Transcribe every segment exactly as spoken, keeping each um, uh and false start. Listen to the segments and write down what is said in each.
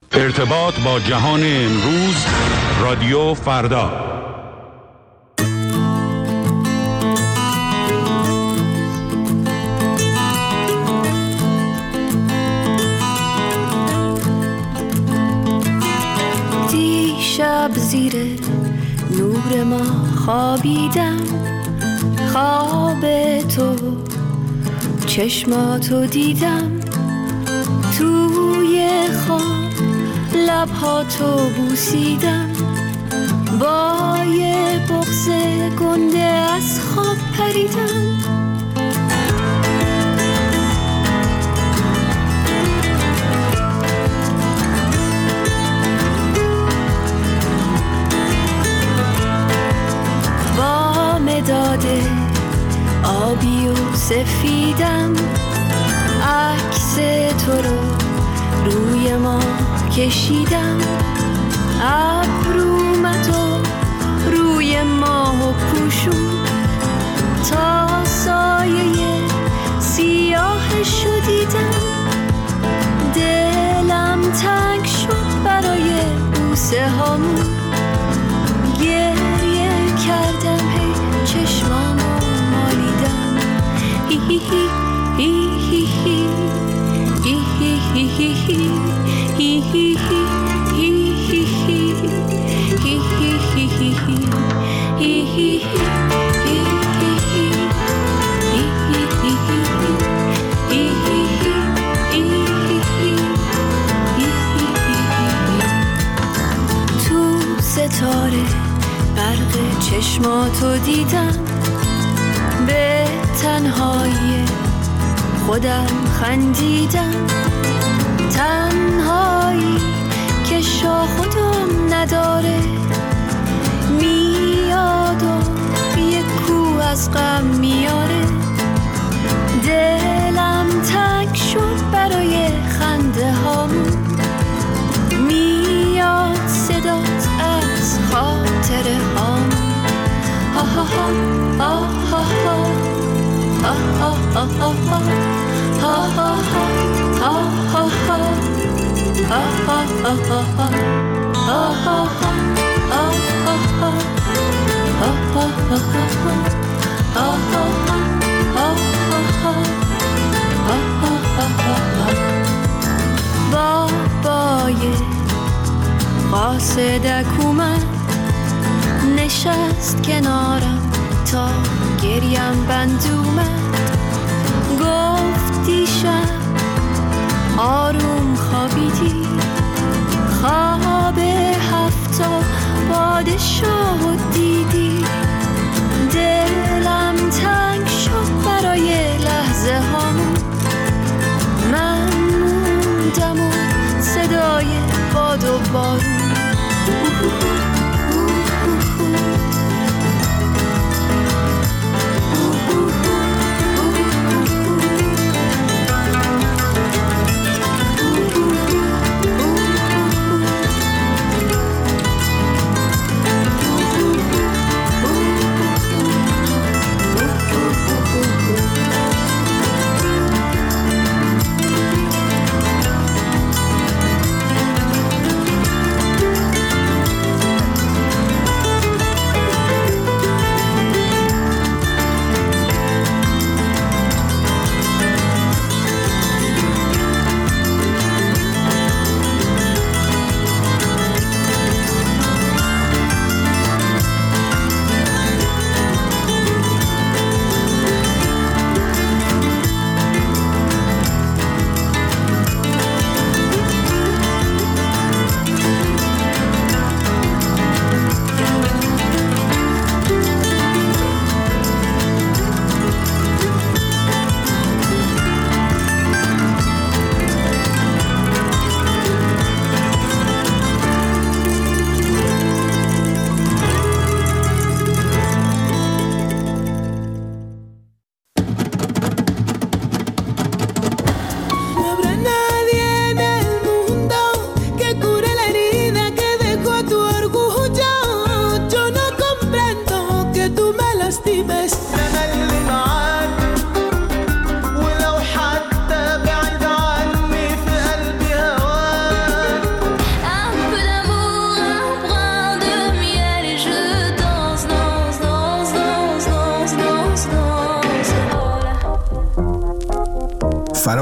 ارتباط با جهان امروز، رادیو فردا. دیشب زیر نور ما خوابیدم، خواب تو چشماتو دیدم، توی خواب لبهاتو بوسیدم، با یه بغض گنده از خواب پریدم. با مداد آبی و سفیدم، عکس تو رو روی ما کشیدم، ابرومتو روی ماه پوشون، تا سایه سیاهشو دیدم. دلم تنگ شد برای بوسه هامون، گریه کردم هی چشمامو مالیدم. هی هی هی هی هی هی هی هی هی هی هی تو ستاره برق چشماتو دیدم، به تنهایی خودم خندیدم، تنهایی که شاخ و دم نداره، میاد و یه کوه از غم میاره. دلم تنگ شد برای خنده هامون، میاد صدات از خاطره هامون. ها ها ها ها ها ها ها ها ها ها بابای قاصدک اومد، نشست کنارم تا گریم بند اومد، گفت دیشب آروم خوابیدی، خواب هفتا پادشاه دیدی. دلم تنگ شد برای لحظه هامون، من موندم و صدای باد و بارون.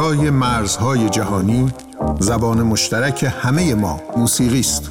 بالای مرزهای جهانی زبان مشترک همه ما موسیقی است.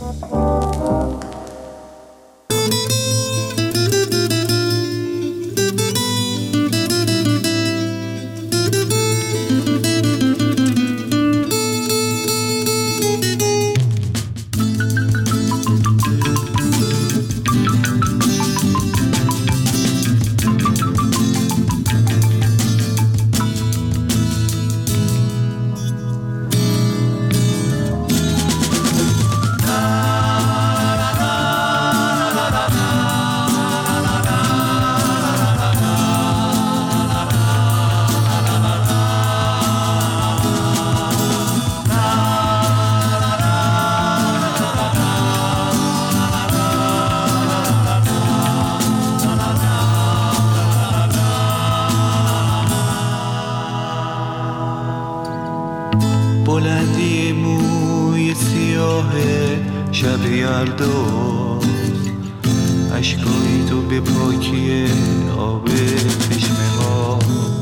بلندی موی سیاه شب یلداست، اشکای تو به پاکی آب چشمه ها،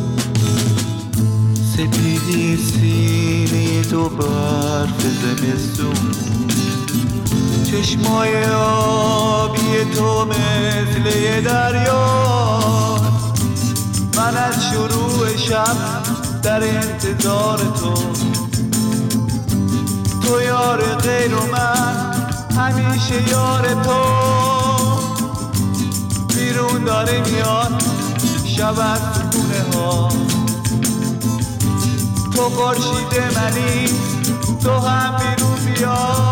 سپیدی سینه تو برف زمستون، چشمای آبی تو مثل یه دریا. من از شروع شب در انتظار تو، تو یار غیر و من همیشه یار تو. بیرون داره میاد شب از خونه ها، تو خورشید منی، تو هم بیرون بیا.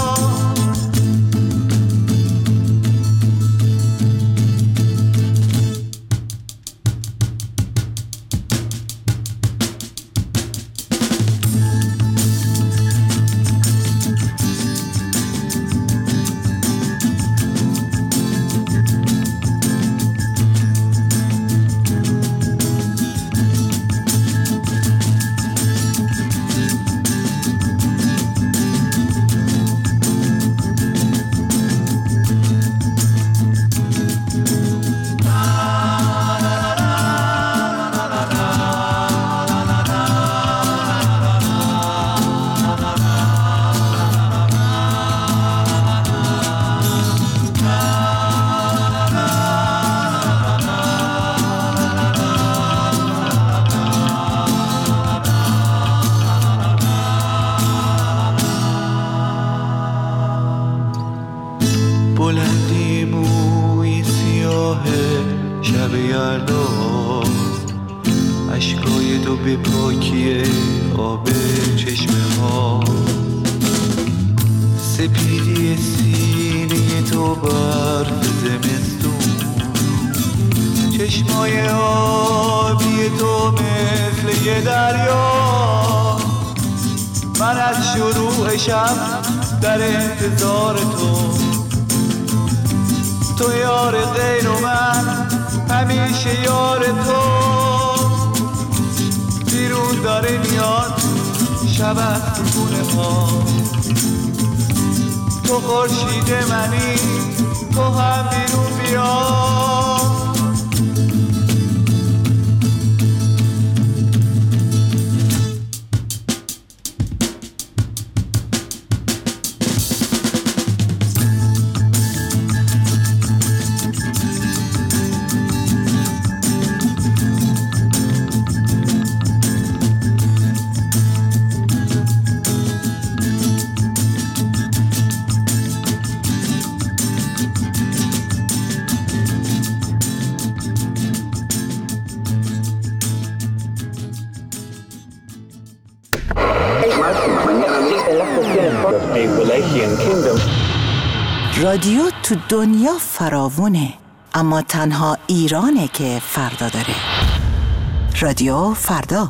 بلندی موی سیاه شب یلداست، اشکای تو به پاکی آب چشمه ها، سپیدی سینه تو برف زمستون، چشمای آبی تو مثل یه دریا. من از شروع شب در انتظار تو، تو یار غیر و من همیشه یار تو. بیرون داره میاد شب از خونه ها، تو خورشید منی، تو هم بیرون بیا. رادیو تو دنیا فراوونه، اما تنها ایرانه که فردا داره. رادیو فردا.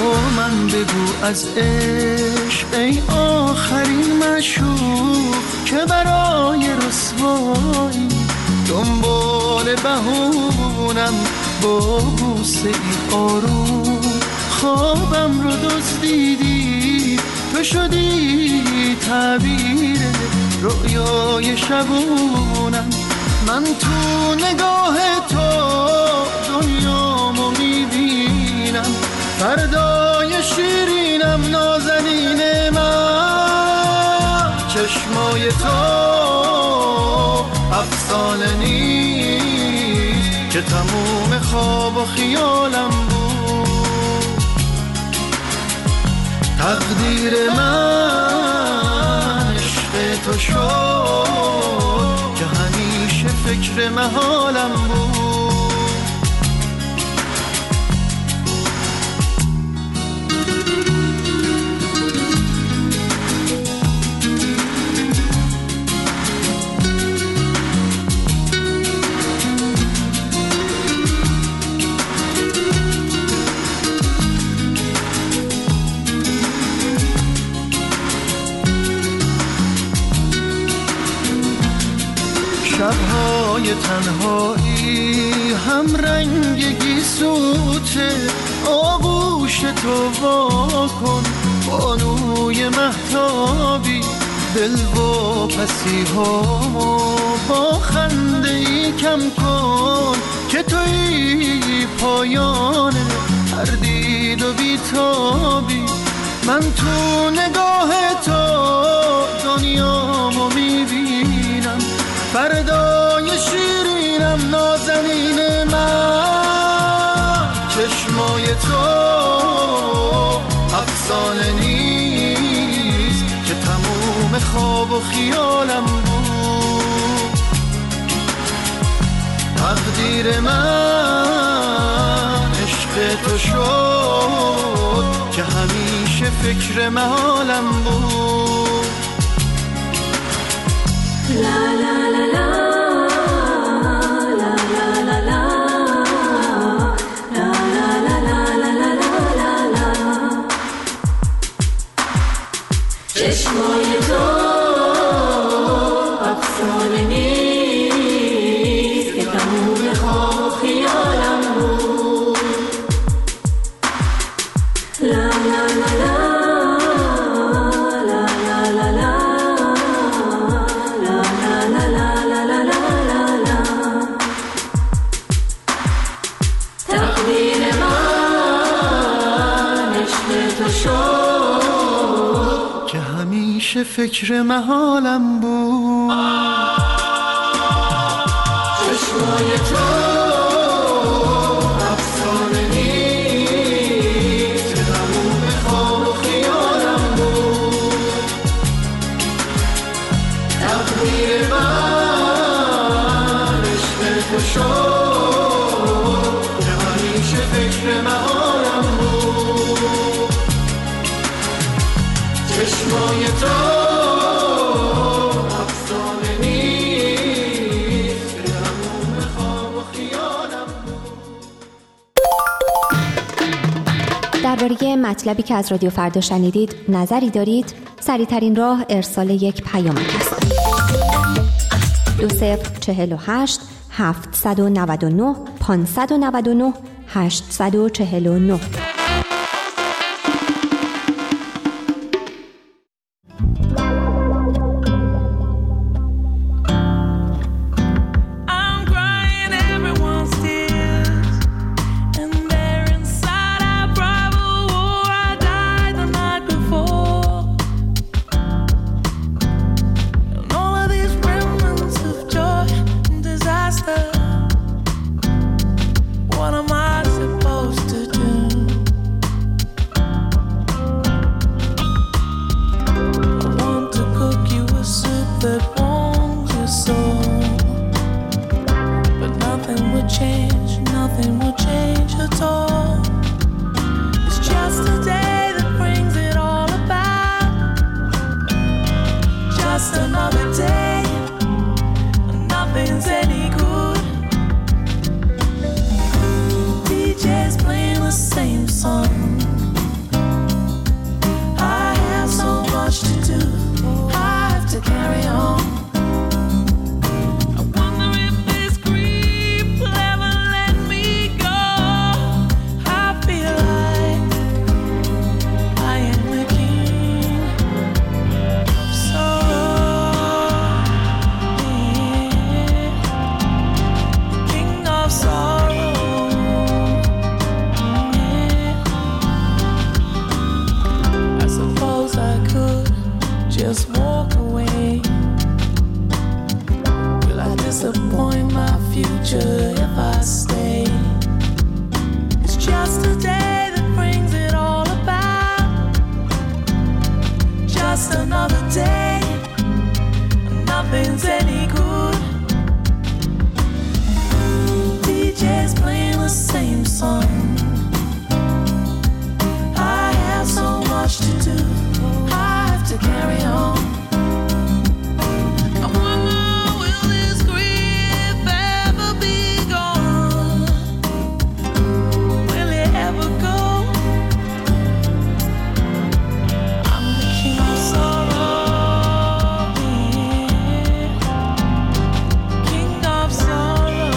بگو از عشق ای آخرین معشوق، که برای رسوایی دنبال بهونم با بوسه ای آروم خوابم رو دزدیدی، تو شدی تعبیر رویای شبونم. من تو نگاه تو دنیامو میبینم، فردای شیرینم نازنین من. چشمای تو افسانه نیست که تموم خواب و خیالم بود. تقدیر من عشق تو شد که همیشه فکر محالم بود. شب‌های تنهایی هم رنگی سوته، آغوش تو واکن بانوی مهتابی. دل و پسی ها با خنده ای کم کن که توی پایان هر دید و بیتابی. من تو نگاه تو دنیامو میبینم، فردای شیرینم نازنین من. چشمای تو افسانه نیست که تموم خواب و خیالم بود. تقدیر من عشق تو شد که همیشه فکر محالم بود. لا لا لا لا لا لا لا چشمای تو افسانه نیست که تموم خواب و خیالم بود. لا لا لا لا فکر محالم بود. چشمای تو افسانه نیست که تموم خواب و خیالم بود. تقدیر من عشق تو شد که همیشه فکر محالم بود. چشمای تو افسانه نیست که تموم خواب و خیالم بود. درباره مطلبی که از رادیو فردا شنیدید نظری دارید؟ سریع‌ترین راه ارسال یک پیامک است. دو صفر چهل و هشت هفتصد و نود و نه پانصد و نود و نه هشتصد و چهل و نه. Carry on. future if I stay. It's just a day that brings it all about. Just another day, nothing's any good. D J's playing the same song. I have so much to do, I have to carry on. I wonder, will this grief ever be gone? Will it ever go? I'm the king of sorrow, king of sorrow.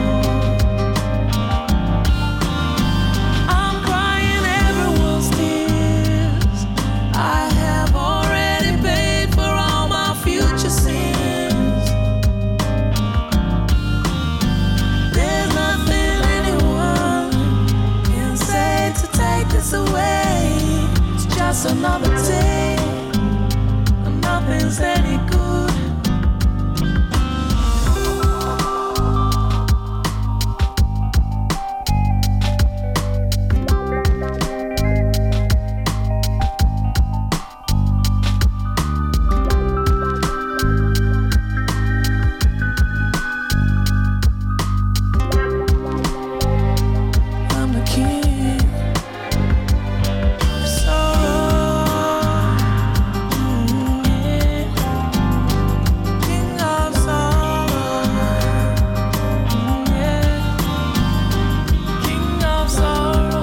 I'm crying everyone's tears. I have already paid for all my future sins. There's nothing anyone can say to take this away. It's just another day, and nothing's any good. I'm the king of sorrow. Mm, yeah. King of sorrow. Mm, yeah. King of sorrow.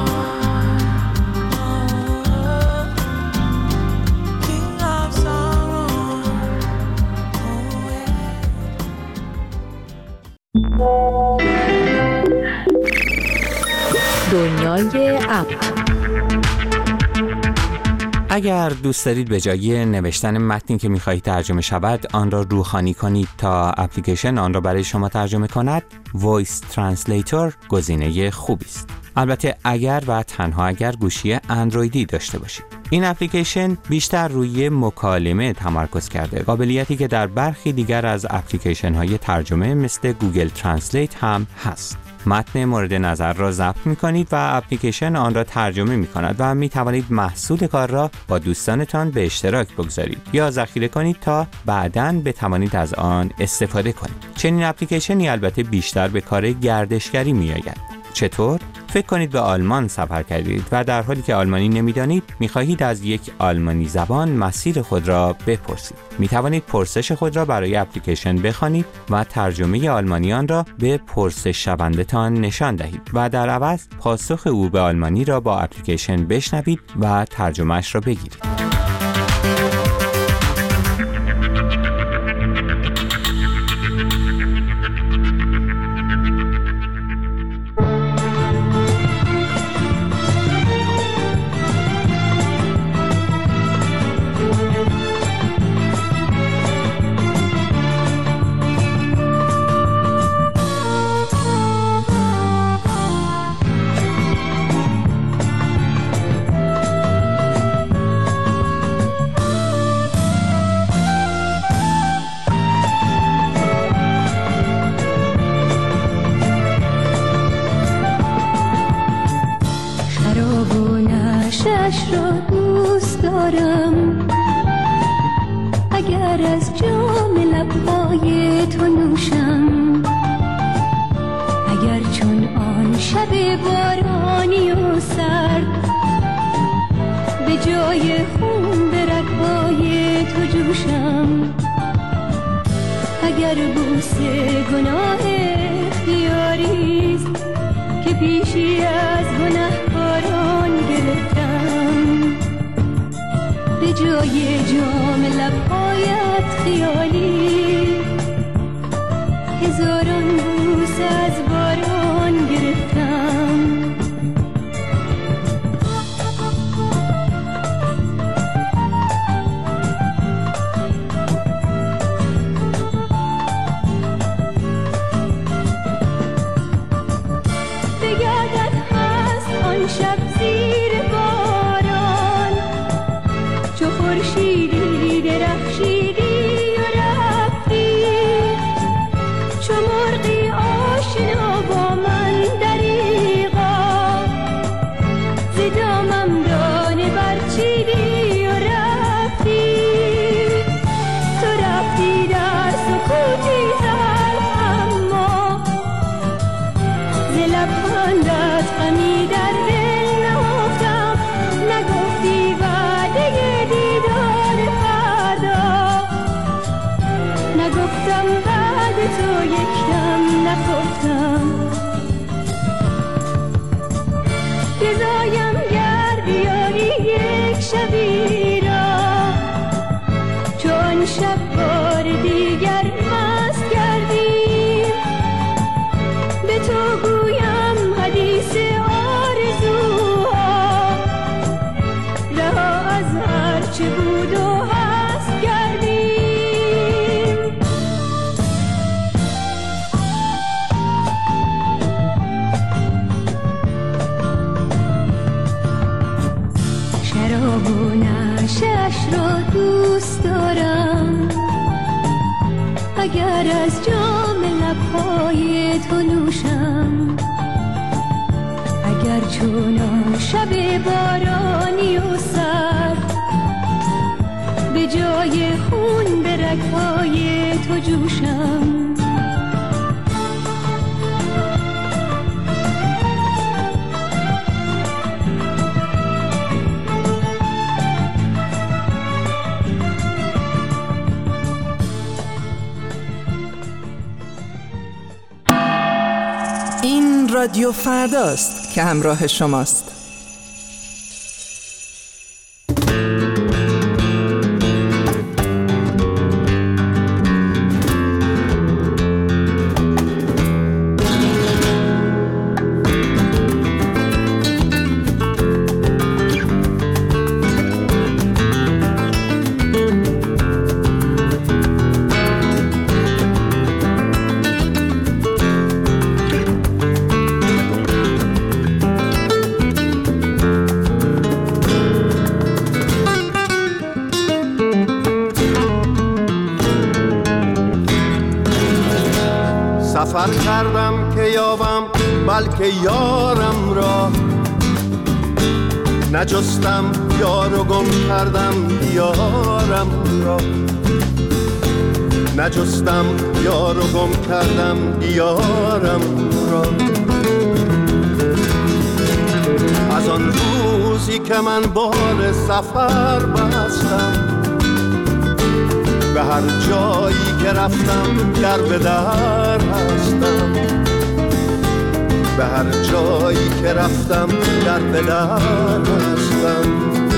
Oh, King of sorrow. Oh, yeah. دنیای اپ. اگر دوست دارید به جای نوشتن متنی که می‌خواهید ترجمه شود آن را روخانی کنید تا اپلیکیشن آن را برای شما ترجمه کند، وایس ترنسلیتور گزینه خوبی است. البته اگر و تنها اگر گوشی اندرویدی داشته باشید. این اپلیکیشن بیشتر روی مکالمه تمرکز کرده، قابلیتی که در برخی دیگر از اپلیکیشن‌های ترجمه مثل گوگل ترنسلیت هم هست. متن مورد نظر را ضبط می‌کنید و اپلیکیشن آن را ترجمه می‌کند و می‌توانید محصول کار را با دوستانتان به اشتراک بگذارید یا ذخیره کنید تا بعداً بتوانید از آن استفاده کنید. چنین اپلیکیشنی البته بیشتر به کار گردشگری می‌آید. چطور؟ فکر کنید به آلمان سفر کردید و در حالی که آلمانی نمی‌دانید می‌خواهید از یک آلمانی زبان مسیر خود را بپرسید. می‌توانید پرسش خود را برای اپلیکیشن بخوانید و ترجمه آلمانی آن را به پرسش شونده‌تان نشان دهید و در عوض پاسخ او به آلمانی را با اپلیکیشن بشنوید و ترجمه‌اش را بگیرید. نشش را دوست دارم، اگر از جام لبهای تو نوشم، اگر چون آن شب بارانی و سرد به جای خون به رگ‌های تو جوشم، اگر بوسه گناه اختیاریست که پیشی از گنهکاران گرفتم، به جای جام لبهایت خیالی هزاران بوس از باران گرفتم. شب زیر باران چو خورشیدی درخشیدی و رفتی، چو مرغی لبخندت غمی در دل نهفتم، نگفتی وعده دیدار فردا، نگفتم بعد تو یک دم نخفتم. رضایم گر بیاری یک شبی را، چون شب بار دیگر مست کردیم، به تو گویم حدیث آرزوها، رها از هر چه بود و هست کردیم. شراب و نشش را دوست دارم، اگر از جام لبهای تو نوشم، اگر چونان شب بارانی و سرد، به جای خون به رگهای تو جوشم. این رادیو فرداست که همراه شماست. سفر کردم که یابم بلکه یارم را، نجستم یار و گم کردم دیارم را، نجستم یار و گم کردم دیارم را. از آن روزی که من بال سفر بستم، به هر جایی که رفتم در به در هستم، به هر جایی که رفتم در به در هستم.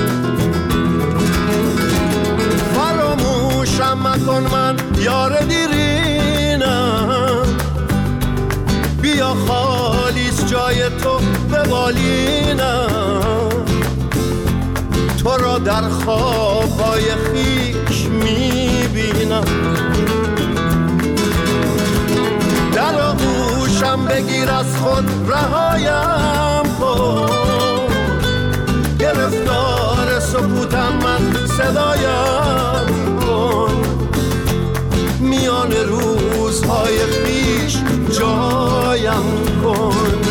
فراموشم مکن من یار دیرینم، بیا خالیست جای تو به بالینم، تو را در خوابهای خیش میبینم. در آغوشم بگیر از خود رهایم کن، گرفتار سکوتم من صدایم کن، میان روزهای خیش جایم کن.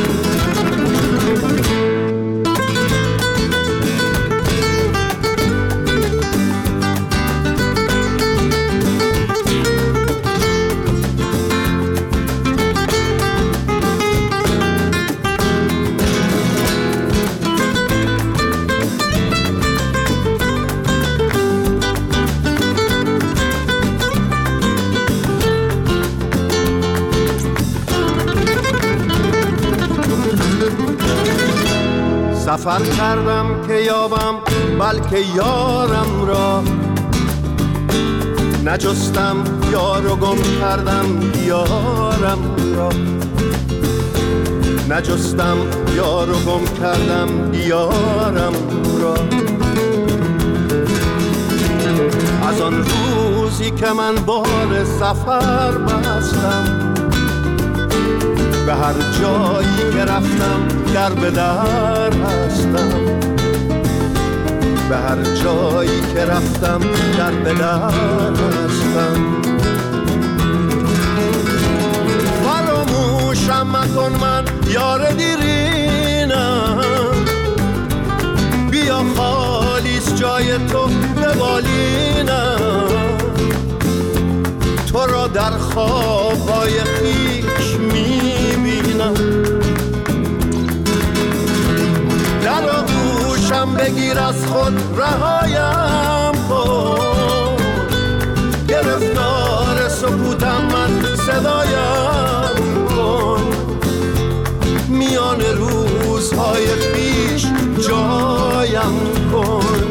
سفر کردم که یابم بلکه یارم را، نجستم یار و گم کردم دیارم را، نجستم یار و گم کردم دیارم را. از آن روزی که من بال سفر بستم، به هر جایی که رفتم در به در هستم، به هر جایی که رفتم در به در هستم. فراموشم مکن من یار دیرینم، بیا خالیست جای تو به بالینم، تو را در خوابهای خیش میبینم. دستم بگیر از خود رهایم کن، گرفتار سکوتم من صدایم کن، میان روزهای پیش جایم کن.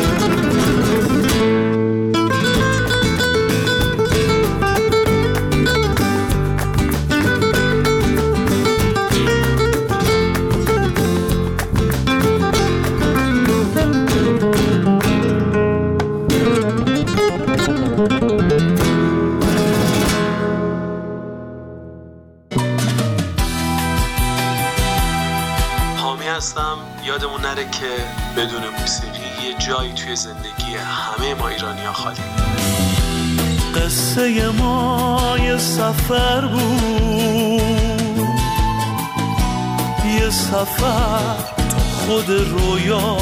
یادمون نره که بدون موسیقی یه جایی توی زندگی همه ما ایرانی‌ها خالی. قصه ما یه سفر بود، یه سفر تو خود رویا،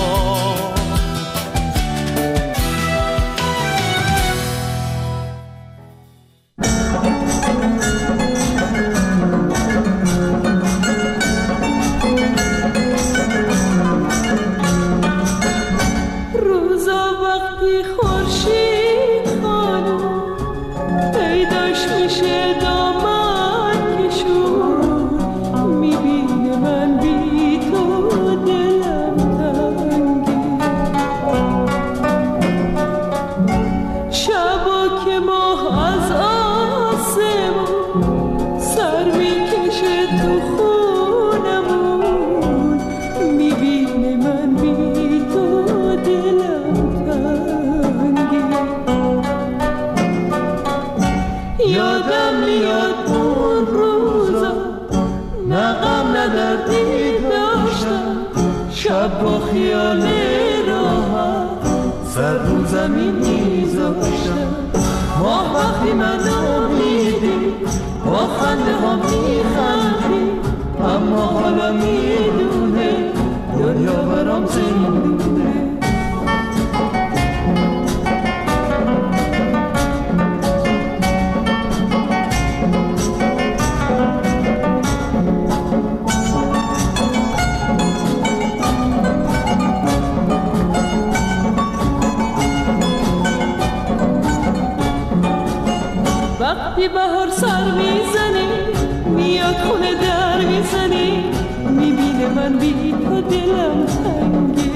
وقتی بهار سر میزنی میاد خونه در میزنی، میبینه من بی تو دلم تنگه،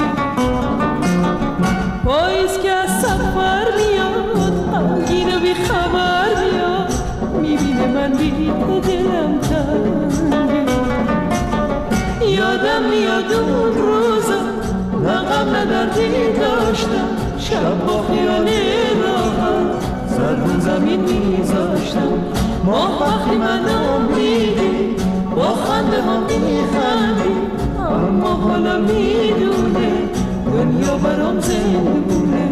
پاییز که از سفر میاد غمگین و بی خبر میاد، میبینه من بی تو دلم تنگه. یادم میاد اون روزا نه غم نه دردی داشتم، شب با خیال راحت سر رو زمین میذاشتم، ماه وقتی منو میدی با خنده ها میخندی، اما حالا میدونه دنیا برام زندونه.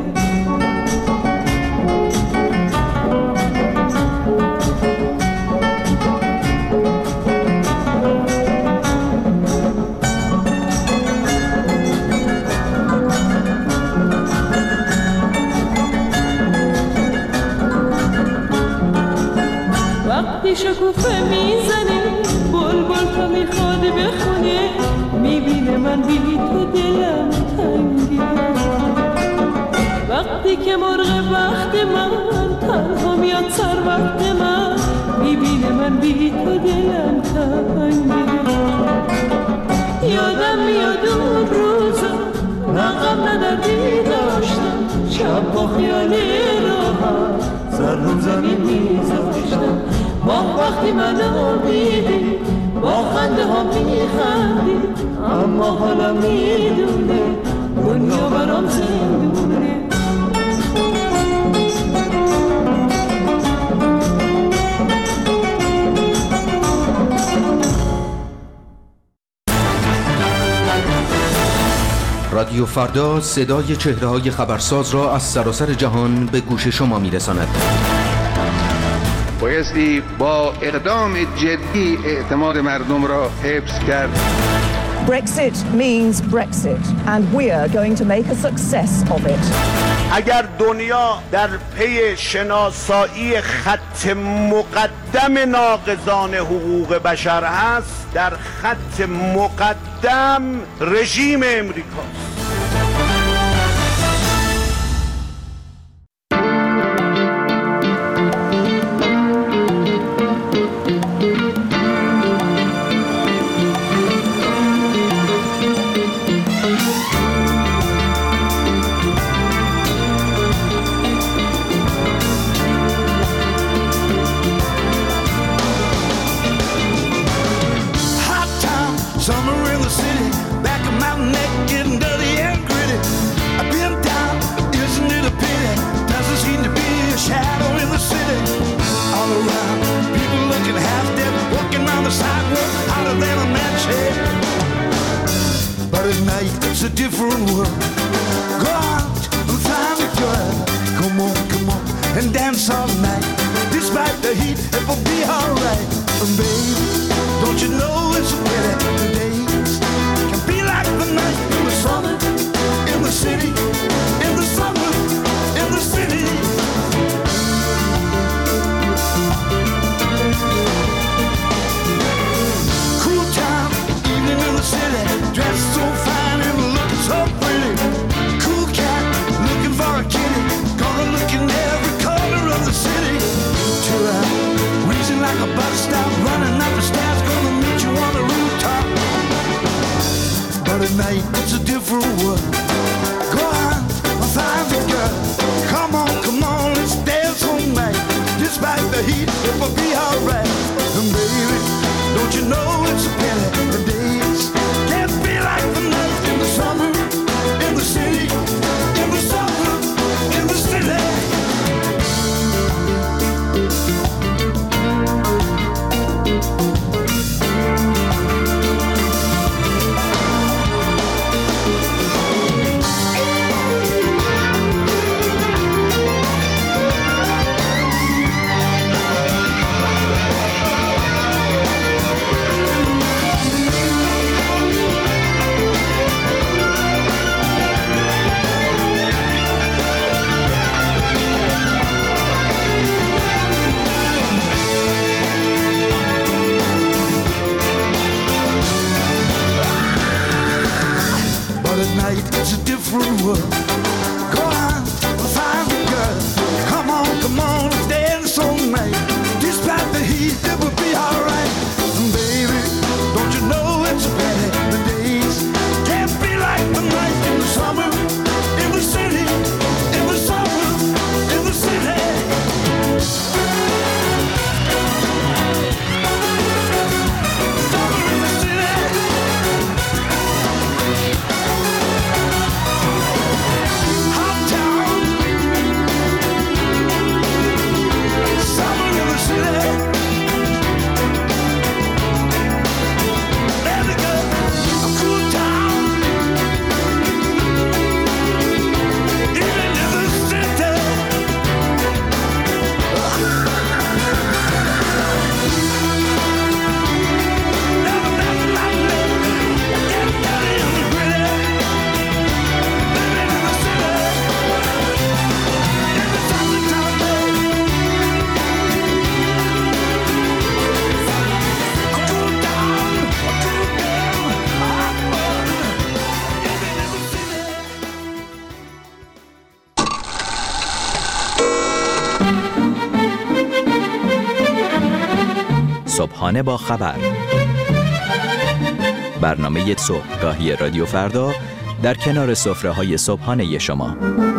وقتی شکوفه میزنی بلبل تو میخواد بخونه، میبینه من بی تو دلم تنگه. وقتی که مرغ وقت من تنها میاد سر وقت من، میبینه من بی تو دلم تنگه. یادم میاد اون روزا نه غم نه دردی داشتم، شب با خیال راحت سر رو زمین میذاشتم، ماه وقتی منو میدی با خنده ها میخندی، اما حالا میدونه دنیا برام زندونه. رادیو فردا صدای چهره‌های خبرساز را از سراسر جهان به گوش شما میرساند. بایستی با اقدام جدی اعتماد مردم را حفظ کرد. Brexit means Brexit and we are going to make a success of it. اگر دنیا در پی شناسایی خط مقدم ناقضان حقوق بشر هست، در خط مقدم رژیم امریکاست. But at night it's a different world. Go out and find a girl. Come on, come on, and dance all night. Despite the heat, it will be alright. And baby, don't you know it's a pity the days can be like the night in the summer, in the city, in the summer, in the city. Cool town, evening in the city, dressed so fine and looking so pretty. Cool cat, looking for a kitty, gonna look in every corner of the city. Till I'm wheezing like a bus stop, running up the stairs, gonna meet you on the rooftop. But at night it's a different world. Go on, I'll find the girl. Come on, come on, let's dance all night. Despite the heat, it will be alright. And baby, don't you know it's a pity the days can't be like the night in the summer, in the city, in the summer, in the city. It's a different world. Go on, find the girl. Come on, come on, dance all night. Despite the heat, it will be alright. And baby, don't you know it's better? The days can't be like the night in the summer, in the city, in the summer, in the city. Summer in the city. صبحانه با خبر، برنامه صبحگاهی رادیو فردا در کنار سفره‌های صبحانه شما.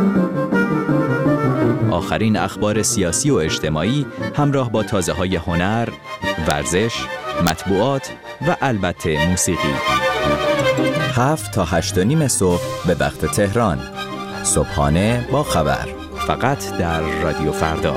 آخرین اخبار سیاسی و اجتماعی همراه با تازه‌های هنر، ورزش، مطبوعات و البته موسیقی. هفت تا هشت و نیم صبح به وقت تهران. صبحانه با خبر، فقط در رادیو فردا.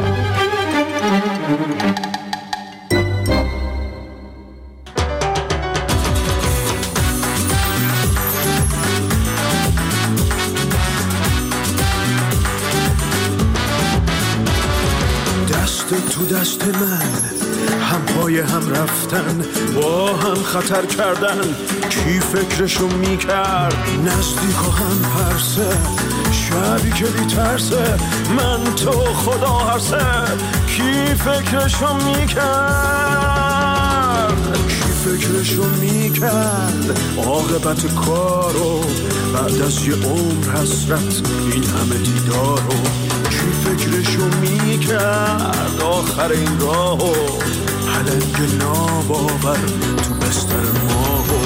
تو دست من هم پای هم رفتن، با هم خطر کردن، کی فکرشو میکرد؟ نزدیک و هم پرسه، شبی که بی ترسه، من تو خدا هرسه، کی فکرشو میکرد؟ کی فکرشو میکرد؟ عاقبت کارو بعد از یه عمر حسرت این همه دیدارو، کی فکرشو میکرد؟ آخر این راهو پلنگ ناباور تو بستر ماهو.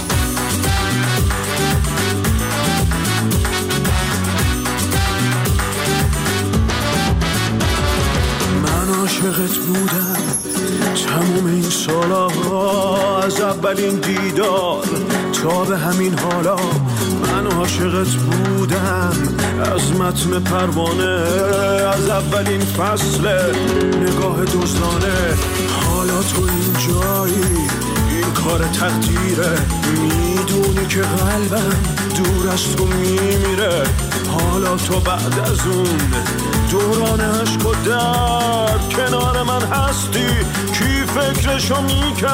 من عاشقت بودم تموم این سالها، از اولین دیدار تا به همین حالا. من عاشقت بودم از متن پروانه، از اولین فصل نگاه دزدانه. حالا تو این جایی، این کار تقدیره. میدونی که قلبم دور از تو میمیره. حالا تو بعد از اون دوران عشق و درد کنار من هستی. کی فکرشو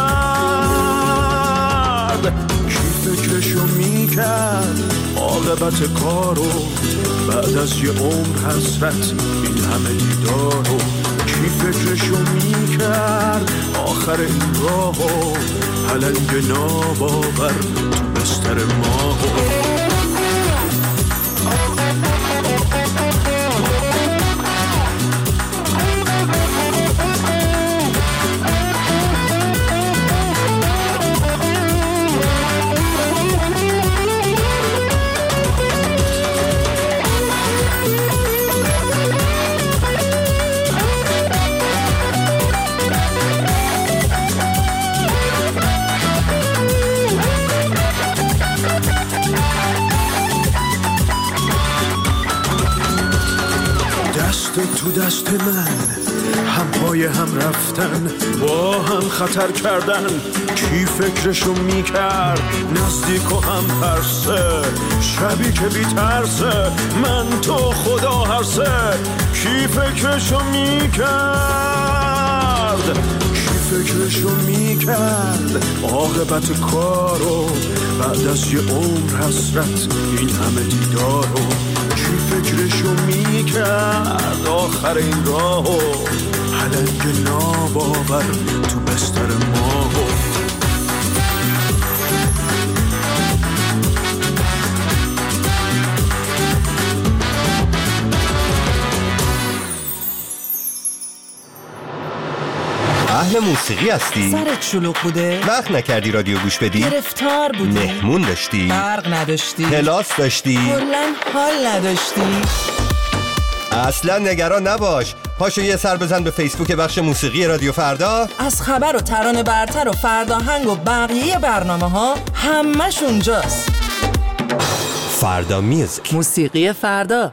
میکرد، کی فکرشو میکرد عاقبت کارو بعد از یه عمر حسرت این همه دیدارو. کی فکرشو میکرد آخر این راهو پلنگ ناباور تو بستر ماهو. تو دست من هم پای هم رفتن، با هم خطر کردن. کی فکرشو میکرد نزدیک و هم پرسه، شبی که بی ترسه من تو خدا هرسه. کی فکرشو میکرد، کی فکرشو میکرد عاقبت کارو بعد از یه عمر حسرت این همه دیدارو. کی فکرشو میکرد آخر این راهو پلنگ ناباور تو بستر ماهو. اهل موسیقی هستی؟ سرت شلوغ بوده؟ وقت نکردی رادیو گوش بدی؟ گرفتار بودی؟ مهمون داشتی؟ برق نداشتی؟ کلاس داشتی؟ کلاً حال نداشتی؟ اصلا نگران نباش، پاشو یه سر بزن به فیسبوک بخش موسیقی رادیو فردا. از خبر و ترانه برتر و فرداهنگ و بقیه برنامه ها همش اونجاست. فردا میوزیک، موسیقی فردا.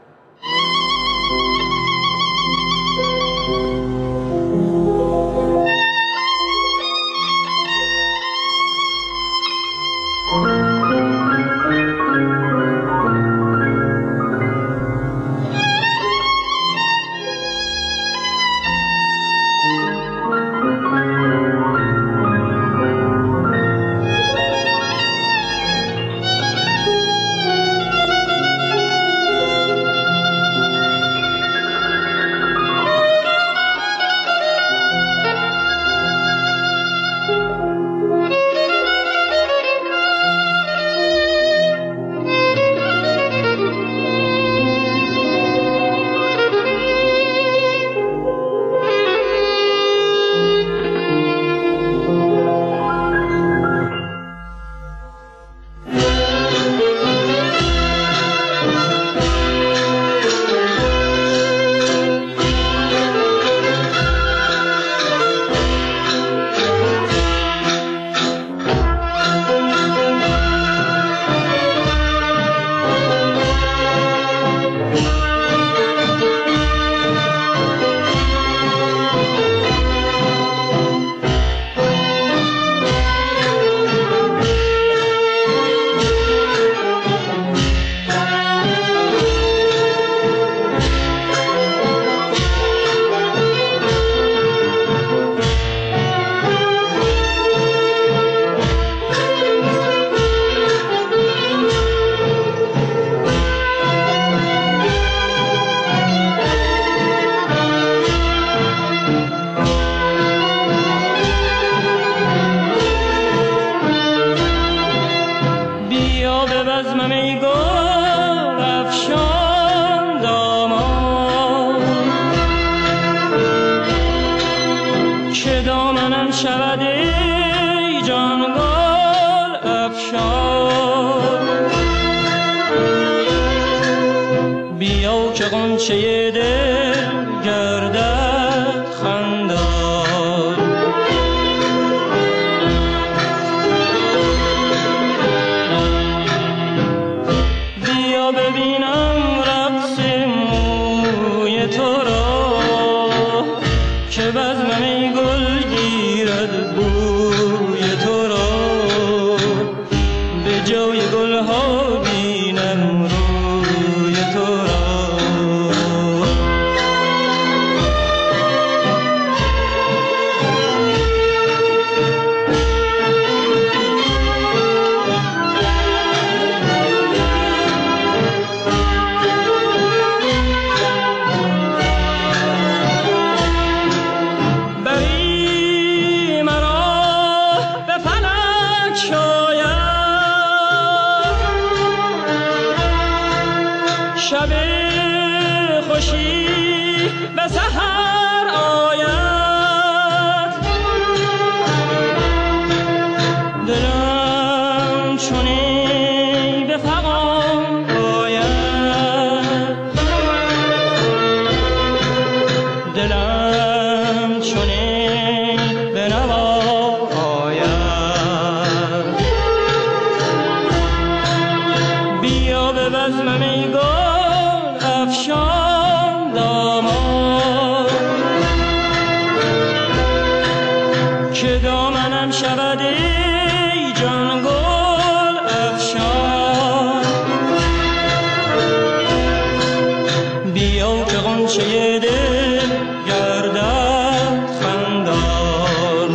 غنچه دل گردد خندان. بیا ببینم رقص موی تو را که بزمم ای گل گیرد بوی تو سحر آید دلم چونی به فغان آید دلم چونی به نوا آید بیا به بزمم ای گل افشان دامان که دامنم شود ای جان گل افشان بیا که غنچه دل گردد خندان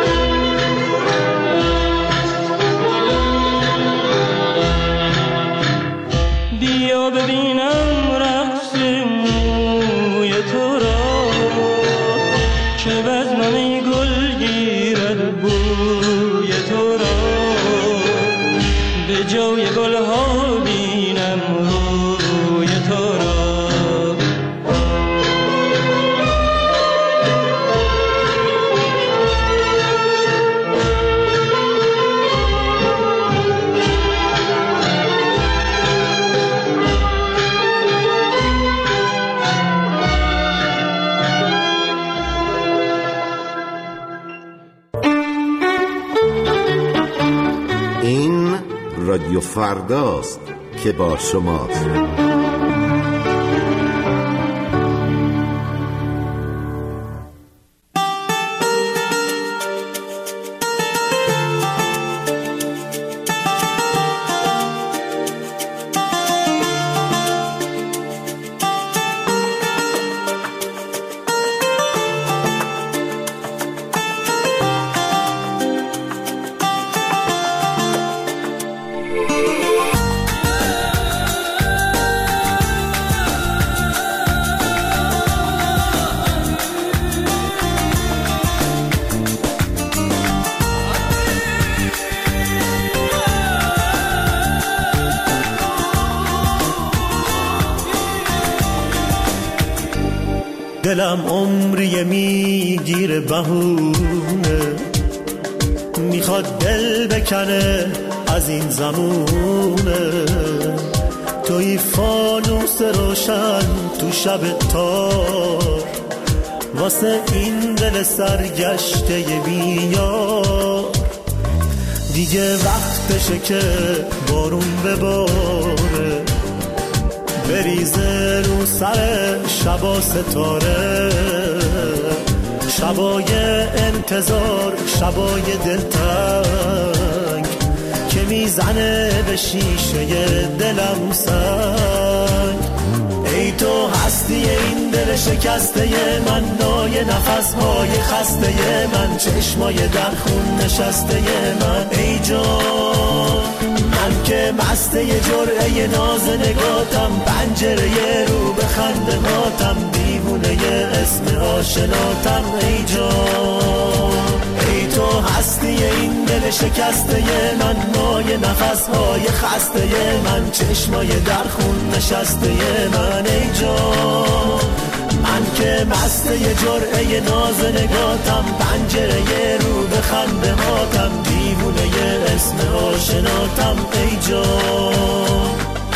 بیا ببینم رقص موی تو را که بزمم ای گل گیرد بوی تو را به جای گلها بینم روی تو را این رادیو فرداست که با شماست. دلم عمری میگیره بهونه میخواد دل بکنه از این زمونه توی فانوس روشن تو شب تار واسه این دل سرگشته بیار دیگه وقتشه که بارون بباره بریزه رو سر شبا ستاره شبای انتظار شبای دلتنگ که میزنه به شیشه دلم سنگ ای تو هستی این دل شکسته من نای نفسهای خسته من چشمای در خون نشسته من ای جان من که مسته جرعه ناز نگاتم پنجره رو به خنده هاتم دیوونه اسم آشناتم ای جان ای تو هستی این دل شکسته من نای نفسهای خسته من چشمای در خون نشسته من ای جان من که مسته جرعه ناز نگاتم پنجره رو به خنده هاتم دیوونه اسم آشناتم ای جان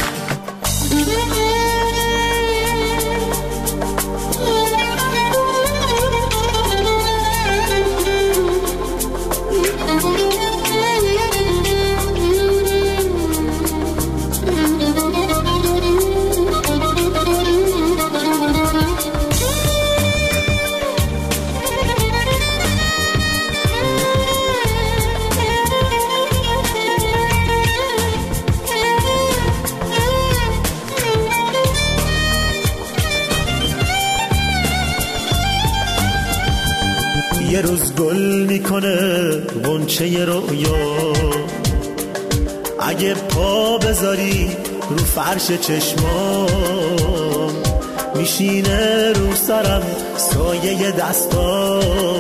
یه روز گل میکنه غنچه رویا اگه پا بذاری رو فرش چشمام میشینه رو سرم سایه دستا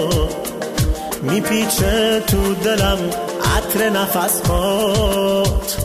میپیچه تو دلم عطر نفسات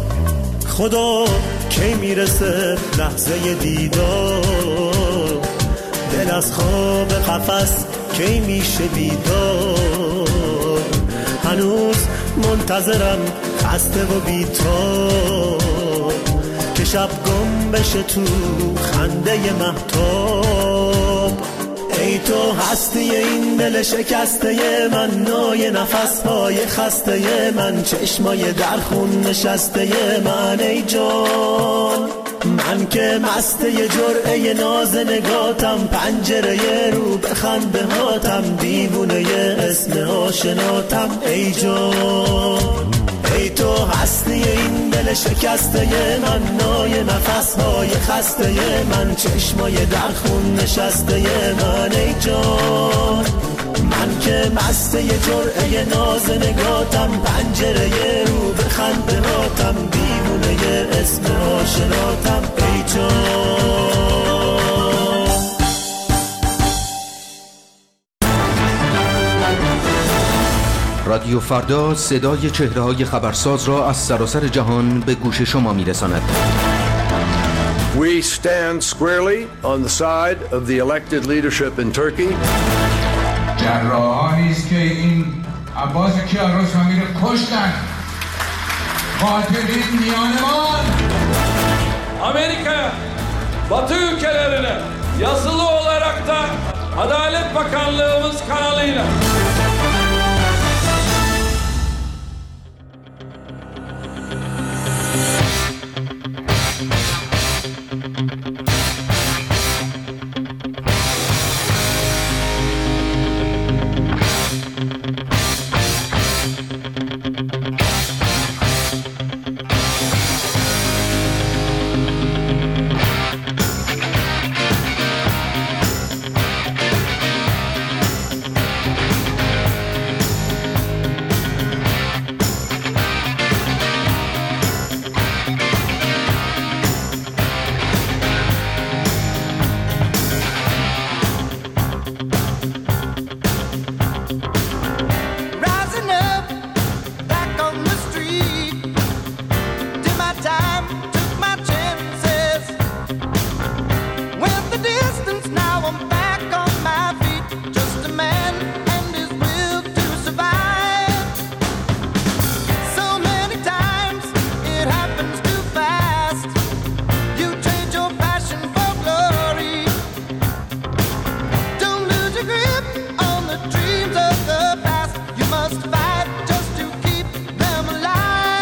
خدا کی میرسه لحظه دیدار دل دل از خواب قفس کی میشه بیدار، هنوز منتظرم خسته و بی‌تاب که شب گم بشه تو خنده مهتاب. ای تو هستی این دل شکسته من، نای نفس‌های خسته من، چشمای در خون نشسته من. ای جان من که مسته جرعه ناز نگاتم، پنجره رو بخند به هاتم، دیوونه اسم آشناتم. ای جان ای تو هستی این دل شکسته من، نای نفس‌های خسته من، چشمای در خون نشسته من. ای جان من که مسته جرعه ناز نگاتم، پنجره رو بخند به هاتم، دیوونه اسم آشناتم. ای جان رادیو فردا صدای چهره‌های خبرساز را از سراسر جهان به گوش شما می‌رساند. We stand squarely on the side of the elected leadership in Turkey. جراحانی است که این عباس کیارستمی رو کشتن. قاتلین میانمان. Amerika, Batı ülkelerine yazılı olarak da Adalet Bakanlığımız kanalıyla Fight just to keep them alive.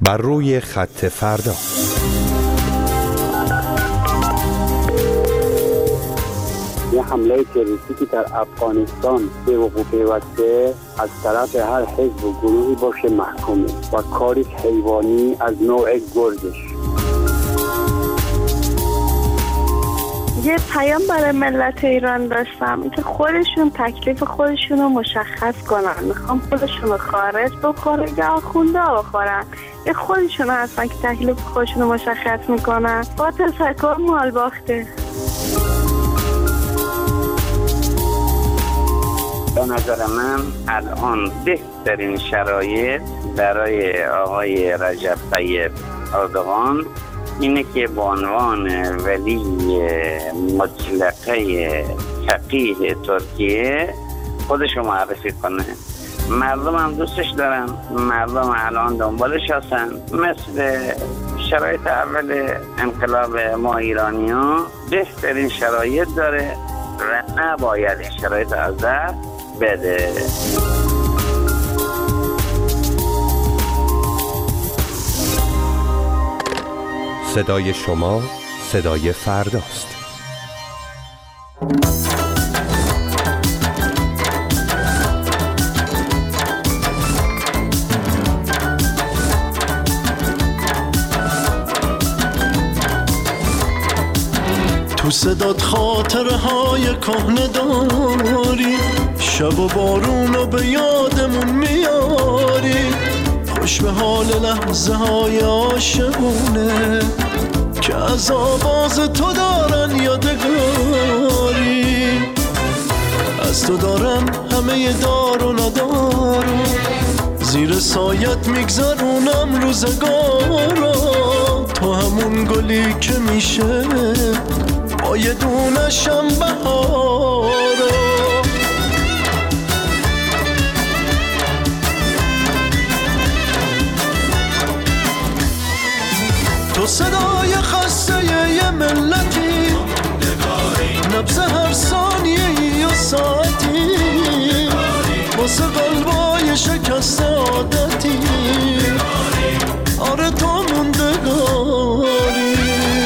بر روی خط فردا. یه حمله تروریستی که در افغانستان به وقوع پیوسته از طرف هر حزب و گروهی باشه محکومه و کاری حیوانی از نوع گرگش. یه پیام برای ملت ایران داشتم که خودشون تکلیف خودشون رو مشخص کنن. میخوام خودشون رو خارج بخوره یا آخونده بخورن. یه خودشون هستن که تکلیف خودشون رو مشخص میکنن. با تشکر، مال باخته. به نظر من الان بهترین شرایط برای آقای رجب طیب اردوغان اینه که به عنوان ولی مطلقه فقیه ترکیه خودش رو معرفی کنه. مردم هم دوستش دارن، مردم الان دنبالش هستن. مثل شرایط اول انقلاب ما ایرانی ها بهترین شرایط داره و نباید این شرایط از دست بده. صدای شما صدای فرداست. تو صدات خاطره های کهنه داری، شب و بارونو به یادمون میاری، خوش به حال لحظه های عاشقونه که از آواز تو دارن یادگاری. از تو دارن همه دار و ندارو، زیر سایت میگذرونم روزگارا. تو همون گلی که میشه با یه دونشم بهارا. تو صدای خسته یه ملتی، نبض هر ثانیه و ساعتی، واسه قلبای شکسته عادتی. آره تو موندگاری.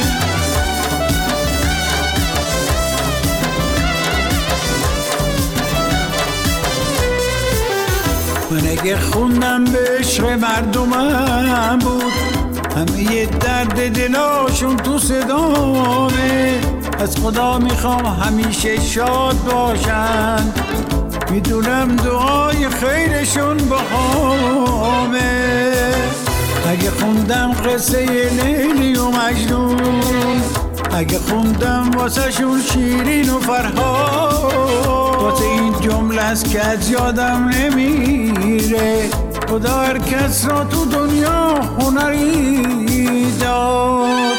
من اگه خوندم به عشق مردمم بود، همه یه درد دلاشون تو صدامه. از خدا میخوام همیشه شاد باشن، میدونم دعای خیرشون بهامه. اگه خوندم قصه لیلی و مجنون، اگه خوندم واسه شون شیرین و فرهاد، واسه این جمله است که از یادم نمیره. خدا هر کس را تو دنیا هنری داد.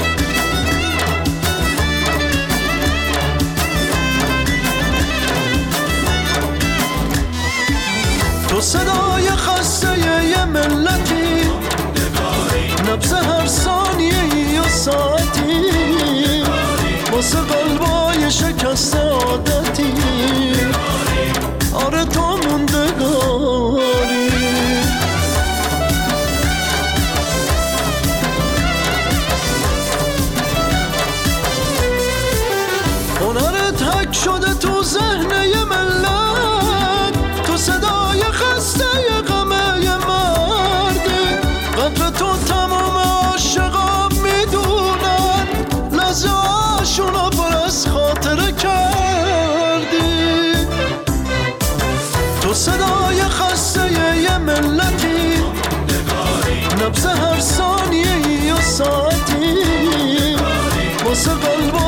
تو صدای خسته یه ملتی، نبض هر ثانیه و ساعتی، واسه قلبای شکسته عادتی. آره تو موندگاری. هنرت حک شده تو ذهن یه ملت، تو صدای خسته یه غمه یه مرده. قدر تو تمام عاشقا میدونن، لحظه هاشونو پر از خاطره کردی. تو صدای خسته یه ملتی، نبض هر ثانیه و ساعتی، واسه قلب